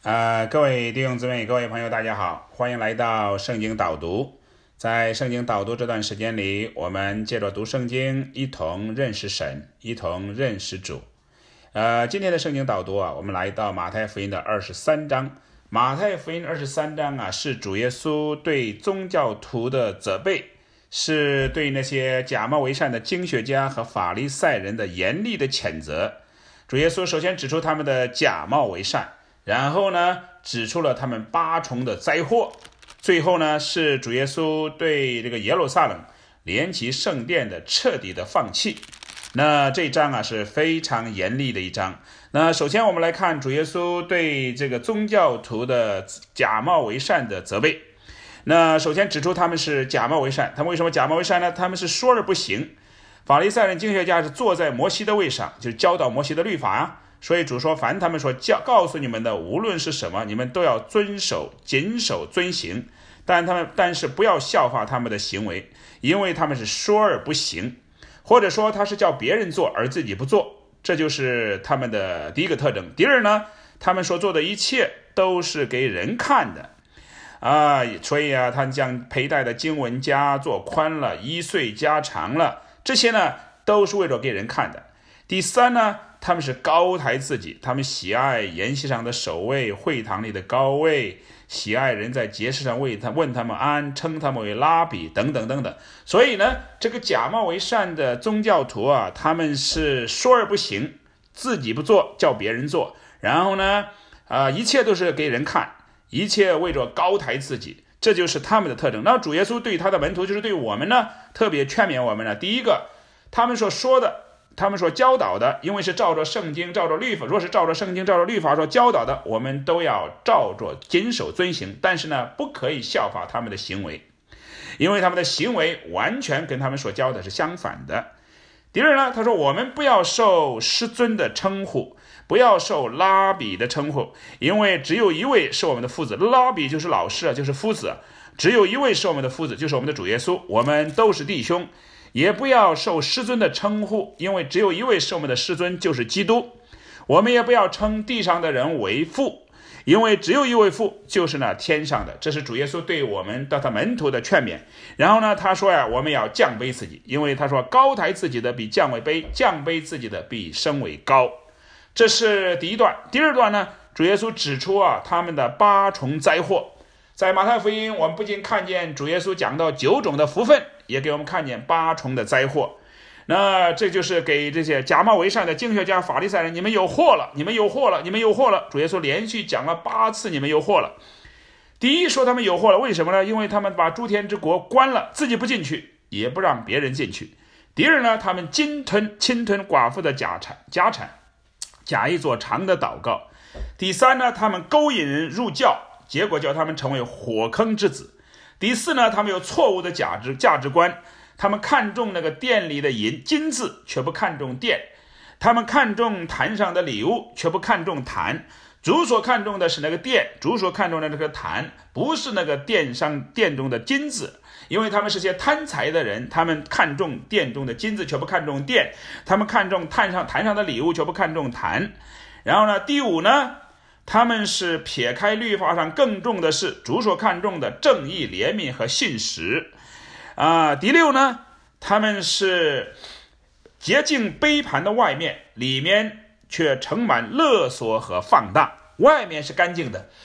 各位弟兄姊妹，各位朋友，大家好，欢迎来到圣经导读。在圣经导读这段时间里，我们借着读圣经，一同认识神，一同认识主。今天的圣经导读我们来到马太福音的23章。马太福音23章是主耶稣对宗教徒的责备，是对那些假冒为善的经学家和法利赛人的严厉的谴责。主耶稣首先指出他们的假冒为善，然后呢，指出了他们8重的灾祸。最后呢，是主耶稣对这个耶路撒冷连其圣殿的彻底的放弃。那这一章是非常严厉的一章。那首先我们来看主耶稣对这个宗教徒的假冒为善的责备。那首先指出他们是假冒为善，他们为什么假冒为善呢？他们是说而不行。法利赛人经学家是坐在摩西的位上，就是教导摩西的律法所以主说，凡他们说告诉你们的，无论是什么，你们都要遵守、谨守、遵行。但是不要效法他们的行为，因为他们是说而不行，或者说他是叫别人做而自己不做，这就是他们的第一个特征。第二呢，他们所做的一切都是给人看的所以他将佩戴的经文加做宽了，衣穗加长了，这些呢都是为了给人看的。第三呢，他们是高抬自己，他们喜爱筵席上的首位，会堂里的高位，喜爱人在节事上问他们安，称他们为拉比等等等等。所以呢，这个假冒为善的宗教徒他们是说而不行，自己不做叫别人做，然后呢一切都是给人看，一切为着高抬自己，这就是他们的特征。那主耶稣对他的门徒，就是对我们呢，特别劝勉我们呢。第一个，他们所说的，他们所教导的，因为是照着圣经照着律法，若是照着圣经照着律法所教导的，我们都要照着谨守遵行。但是呢，不可以效法他们的行为，因为他们的行为完全跟他们所教的是相反的。第二呢，他说我们不要受师尊的称呼，不要受拉比的称呼，因为只有一位是我们的父子。拉比就是老师就是夫子，只有一位是我们的夫子，就是我们的主耶稣，我们都是弟兄。也不要受师尊的称呼，因为只有一位是我们的师尊，就是基督。我们也不要称地上的人为父，因为只有一位父，就是那天上的。这是主耶稣对我们的他门徒的劝勉。然后呢，他说我们要降卑自己，因为他说高抬自己的比降为卑，降卑自己的比升为高。这是第一段。第二段呢，主耶稣指出他们的8重灾祸。在马太福音，我们不仅看见主耶稣讲到9种的福分，也给我们看见8重的灾祸。那这就是给这些假冒为善的经学家法利赛人，你们有祸了，你们有祸了，你们有祸了。主耶稣连续讲了8次你们有祸了。第一，说他们有祸了，为什么呢？因为他们把诸天之国关了，自己不进去，也不让别人进去。第二呢，他们侵吞寡妇的家产，假意做长的祷告。第三呢，他们勾引人入教，结果叫他们成为火坑之子。第四呢，他们有错误的价值观，他们看重那个殿里的金子，却不看重殿；他们看重坛上的礼物，却不看重坛。主所看重的是那个殿，主所看重的那个坛，不是那个殿中的金子。因为他们是些贪财的人，他们看重殿中的金子，却不看重殿；他们看重坛上的礼物，却不看重坛。然后呢，第五呢，他们是撇开律法上更重的是主所看重的正义、怜悯和信实。第六呢，他们是洁净杯盘的外面，里面却盛满勒索和放荡。外面是干净的，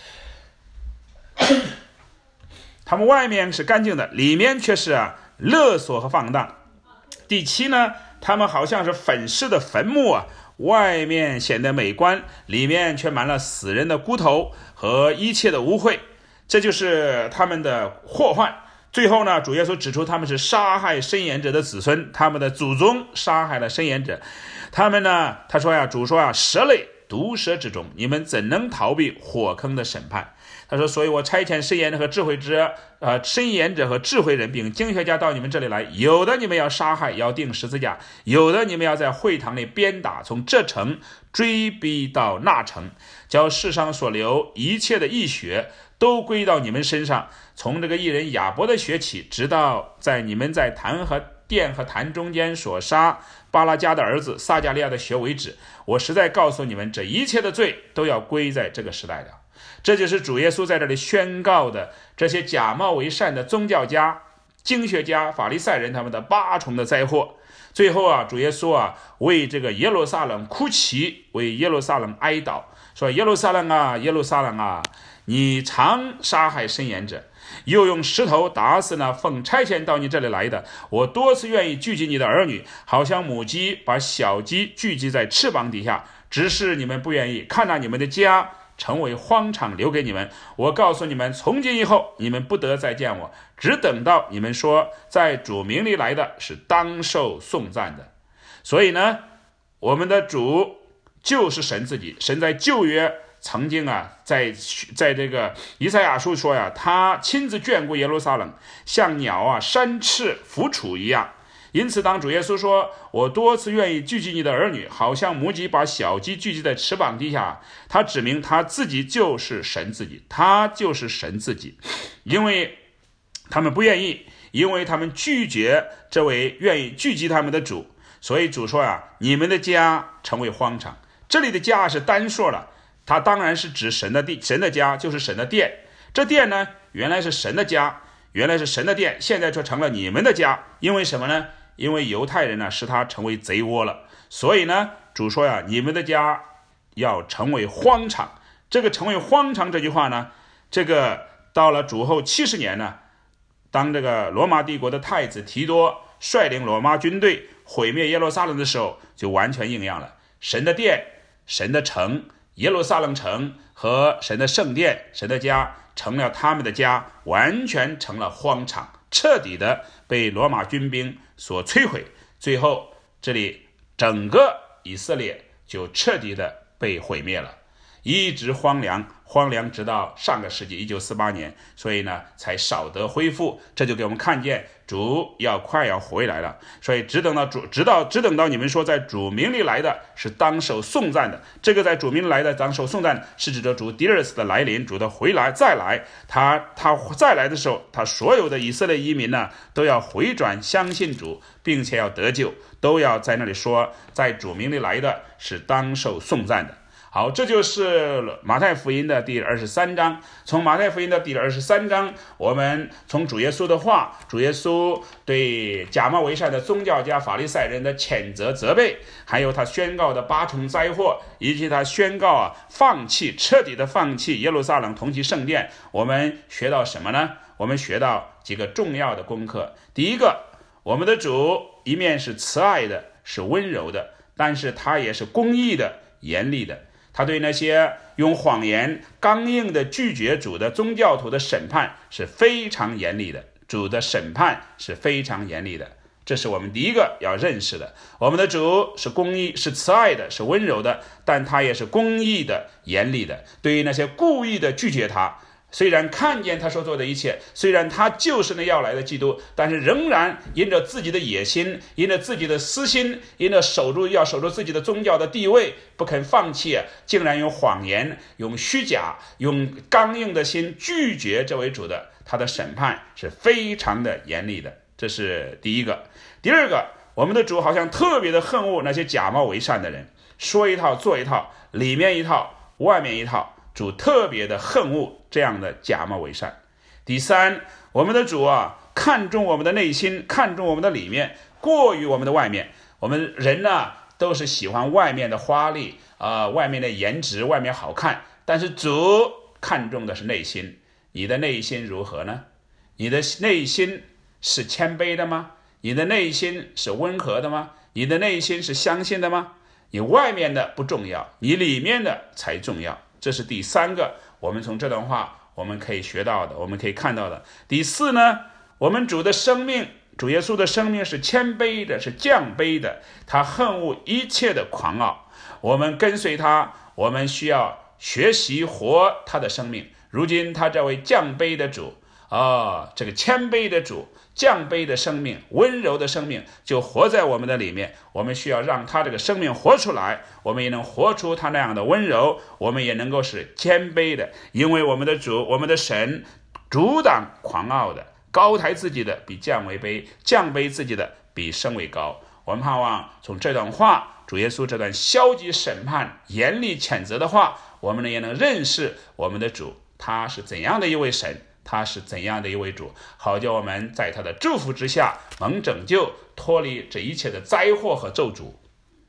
他们外面是干净的，里面却是勒索和放荡。第七呢，他们好像是粉饰的坟墓外面显得美观，里面却满了死人的骨头和一切的污秽。这就是他们的祸患。最后呢，主耶稣指出他们是杀害申言者的子孙，他们的祖宗杀害了申言者。他们呢，他说主说蛇类毒蛇之中，你们怎能逃避火坑的审判？他说，所以我差遣申言者和智慧人并经学家到你们这里来，有的你们要杀害，要钉十字架，有的你们要在会堂里鞭打，从这城追逼到那城，叫世上所流一切的义血都归到你们身上，从这个义人亚伯的血起，直到在你们在坛和殿和坛中间所杀巴拉迦的儿子撒迦利亚的血为止。我实在告诉你们，这一切的罪都要归在这个时代了。这就是主耶稣在这里宣告的这些假冒为善的宗教家、经学家、法利赛人他们的8重的灾祸。最后主耶稣为这个耶路撒冷哭泣，为耶路撒冷哀悼，说耶路撒冷啊，耶路撒冷啊，你常杀害申言者，又用石头打死那奉差遣到你这里来的。我多次愿意聚集你的儿女，好像母鸡把小鸡聚集在翅膀底下，只是你们不愿意。看到你们的家成为荒场，留给你们。我告诉你们，从今以后你们不得再见我，只等到你们说在主名里来的是当受颂赞的。所以呢，我们的主就是神自己。神在旧约曾经在这个以赛亚书说他亲自眷顾耶路撒冷，像鸟扇翅伏雏一样。因此当主耶稣说我多次愿意聚集你的儿女，好像母鸡把小鸡聚集在翅膀底下，他指明他自己就是神自己，他就是神自己。因为他们不愿意，因为他们拒绝这位愿意聚集他们的主，所以主说你们的家成为荒场。这里的家是单数了，它当然是指神的家，就是神的殿。这殿呢，原来是神的家，原来是神的殿，现在却成了你们的家。因为什么呢？因为犹太人呢使他成为贼窝了，所以呢主说你们的家要成为荒场。这个成为荒场这句话呢，这个到了主后70年呢，当这个罗马帝国的太子提多率领罗马军队毁灭耶路撒冷的时候，就完全应验了。神的殿、神的城、耶路撒冷城和神的圣殿、神的家成了他们的家，完全成了荒场，彻底的被罗马军兵所摧毁。最后这里整个以色列就彻底的被毁灭了，一直荒凉直到上个世纪1948年，所以呢才少得恢复。这就给我们看见主快要回来了，所以只等到你们说在主名里来的是当受颂赞的。这个在主名里来的当受颂赞是指着主第二次的来临，主的回来再来。他再来的时候，他所有的以色列移民呢都要回转相信主，并且要得救，都要在那里说在主名里来的是当受颂赞的。好，这就是马太福音的第23章。从马太福音的第23章，我们从主耶稣的话，主耶稣对假冒为善的宗教家法利赛人的谴责责备，还有他宣告的8重灾祸，以及他宣告彻底的放弃耶路撒冷同其圣殿。我们学到什么呢？我们学到几个重要的功课。第一个，我们的主一面是慈爱的，是温柔的，但是他也是公义的、严厉的。他对那些用谎言刚硬的拒绝主的宗教徒的审判是非常严厉的，主的审判是非常严厉的。这是我们第一个要认识的。我们的主是公义、是慈爱的、是温柔的，但他也是公义的、严厉的。对于那些故意的拒绝他，虽然看见他所做的一切，虽然他就是那要来的基督，但是仍然因着自己的野心，因着自己的私心，因着要守住自己的宗教的地位，不肯放弃，竟然用谎言、用虚假、用刚硬的心拒绝这位主的，他的审判是非常的严厉的。这是第一个。第二个，我们的主好像特别的恨恶那些假冒为善的人，说一套做一套，里面一套外面一套，主特别的恨恶这样的假冒为善。第三，我们的主看重我们的内心，看重我们的里面，过于我们的外面。我们人呢都是喜欢外面的华丽外面的颜值，外面好看，但是主看重的是内心。你的内心如何呢？你的内心是谦卑的吗？你的内心是温和的吗？你的内心是相信的吗？你外面的不重要，你里面的才重要。这是第三个，我们从这段话我们可以学到的，我们可以看到的。第四呢，我们主的生命，主耶稣的生命是谦卑的，是降卑的，他恨恶一切的狂傲。我们跟随他，我们需要学习活他的生命。如今他这位降卑的主这个谦卑的主，降卑的生命，温柔的生命就活在我们的里面。我们需要让他这个生命活出来，我们也能活出他那样的温柔，我们也能够是谦卑的。因为我们的主，我们的神阻挡狂傲的，高抬自己的比降为卑，降卑自己的比神为高。我们盼望从这段话，主耶稣这段消极审判、严厉谴责的话，我们也能认识我们的主，他是怎样的一位神，他是怎样的一位主，好叫我们在他的祝福之下蒙拯救，脱离这一切的灾祸和咒诅。